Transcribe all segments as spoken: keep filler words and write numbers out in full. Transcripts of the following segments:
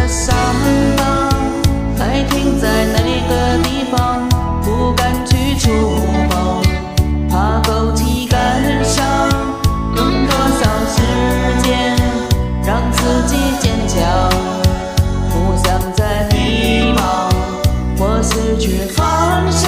的伤疤还停在那个地方，不敢去触碰，怕勾起感伤。用多少时间让自己坚强？不想再迷茫或失去方向。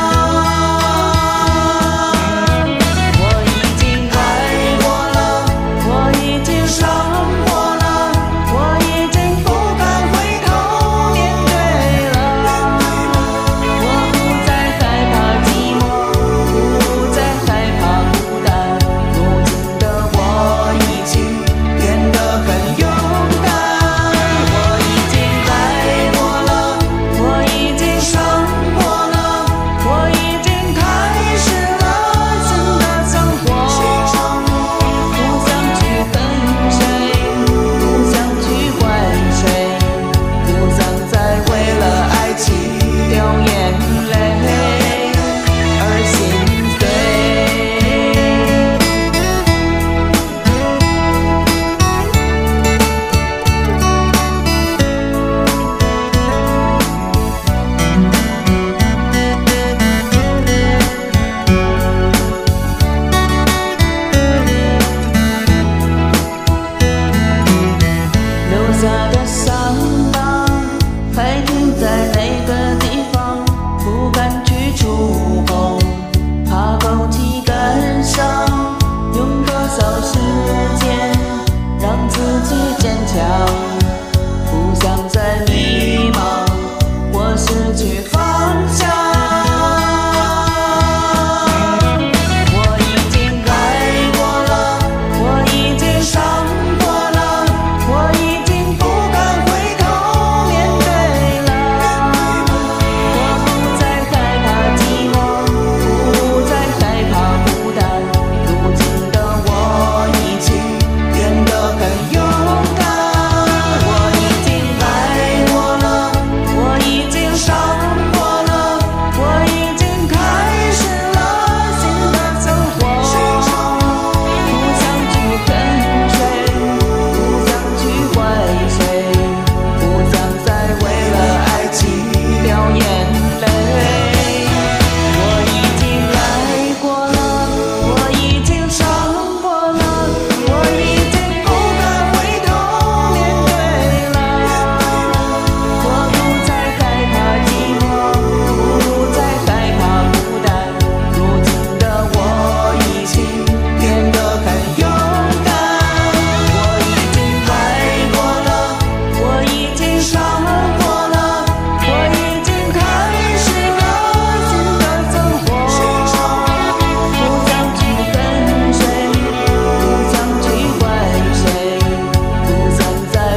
不想再迷茫或失去方向。我已经爱过了，我已经伤过了，我已经不敢回头面对了。我不再害怕寂寞，不再害怕孤单，如今的我已经变得很勇敢。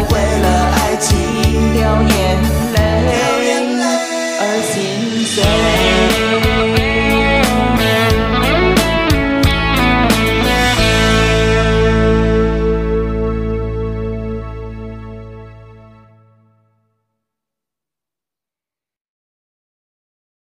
掉眼泪，而心碎。